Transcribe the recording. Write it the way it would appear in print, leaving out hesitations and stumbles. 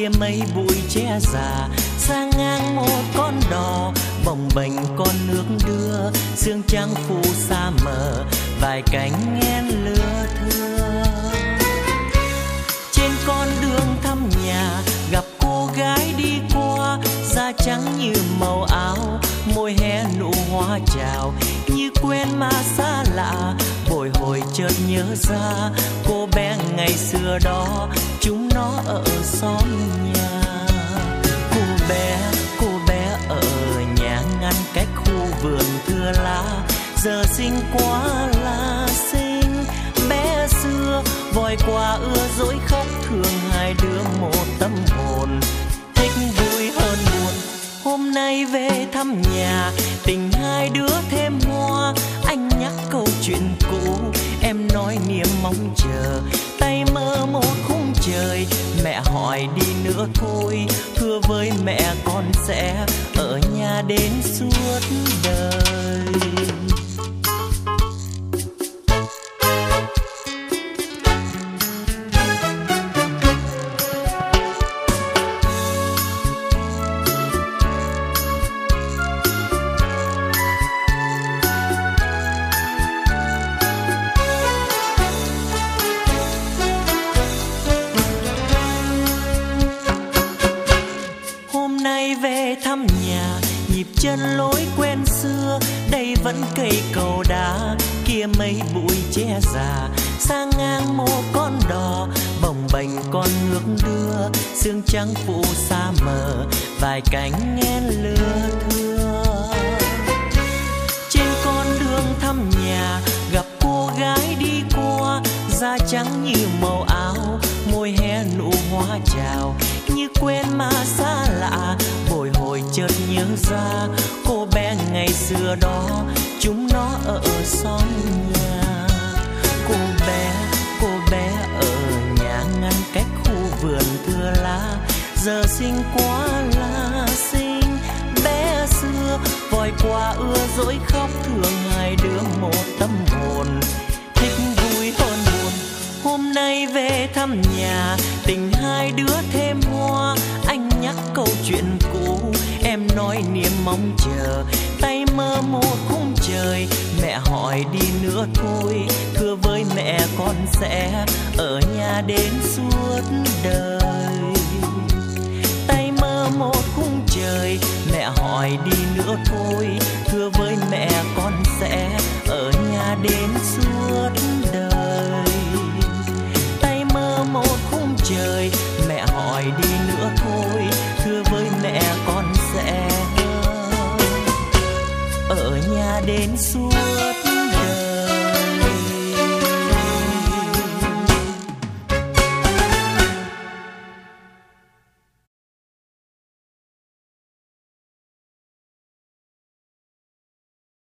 kia mấy bụi tre già, sang ngang một con đò bồng bềnh con nước đưa, sương trắng phủ xa mờ vài cánh én lưa thưa. Trên con đường thăm nhà gặp cô gái đi qua, da trắng như màu áo, môi hé nụ hoa chào, như quen mà xa lạ. Bồi hồi chợt nhớ ra cô bé ngày xưa đó, chúng nó ở xóm nhà. Cô bé ở nhà ngăn cách khu vườn thưa lá, giờ xinh quá là xinh. Bé xưa vòi qua ưa dỗi khóc, thương hai đứa một tâm hồn, thích vui hơn buồn. Hôm nay về thăm nhà, tình hai đứa thêm hoa. Anh nhắc câu chuyện cũ, em nói niềm mong chờ. Tay mơ một khung trời, mẹ hỏi đi nữa thôi. Thưa với mẹ con sẽ ở nhà đến suốt đời. Thăm nhà nhịp chân lối quen xưa, đây vẫn cây cầu đá, kia mấy bụi tre già, sang ngang một con đò bồng bềnh con nước đưa, sương trắng phủ xa mờ vài cánh én lưa thưa. Trên con đường thăm nhà gặp cô gái đi qua, da trắng như màu áo, môi hé nụ hoa chào, như quen mà xa lạ. Bồi hồi chợt nhớ ra cô bé ngày xưa đó, chúng nó ở xóm nhà. Cô bé ở nhà ngăn cách khu vườn thưa lá, giờ xinh quá là xinh. Bé xưa vòi qua ưa dỗi khóc, thương hai đứa một tâm hồn, thích vui hơn buồn. Hôm nay về thăm nhà, tình hai đứa thêm hoa. Anh nhắc câu chuyện cũ, em nói niềm mong chờ. Tay mơ một khung trời, mẹ hỏi đi nữa thôi. Thưa với mẹ con sẽ ở nhà đến suốt đời. Tay mơ một khung trời, mẹ hỏi đi nữa thôi. Thưa với mẹ con sẽ ở nhà đến suốt đời. Tay mơ một khung trời, mẹ hỏi đi nữa thôi. Thưa với mẹ con sẽ ở nhà đến suốt